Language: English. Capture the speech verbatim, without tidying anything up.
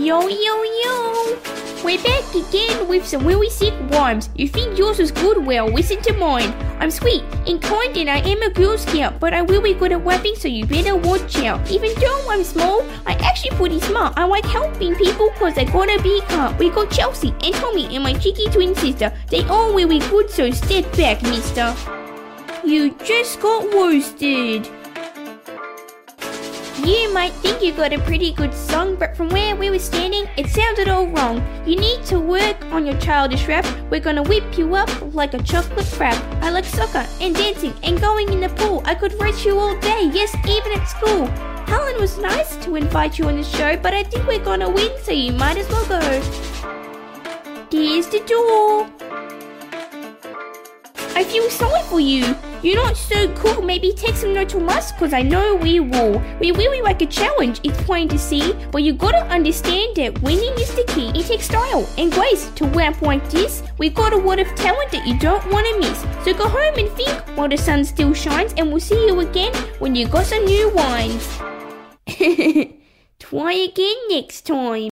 Yo, yo, yo! We're back again with some really sick rhymes. You think yours was good? Well, listen to mine. I'm sweet and kind and I am a Girl Scout, but I will be good at rapping, so you better watch out. Even though I'm small, I actually pretty smart. I like helping people cause I got a big heart. We got Chelsea and Tommy and my cheeky twin sister. They all really good, so step back, mister. You just got roasted. You might think you got a pretty good song, but from where we were standing, it sounded all wrong. You need to work on your childish rap. We're gonna whip you up like a chocolate frap. I like soccer and dancing and going in the pool. I could write you all day, yes, even at school. Helen was nice to invite you on the show, but I think we're gonna win, so you might as well go. Here's the door. I feel sorry for you. You're not so cool. Maybe take some notes from us, cause I know we will. We really like a challenge, it's plain to see. But you gotta understand that winning is the key. It takes style and grace to rap like this. We got a lot of talent that you don't wanna miss. So go home and think while the sun still shines, and we'll see you again when you got some new wines. Try again next time.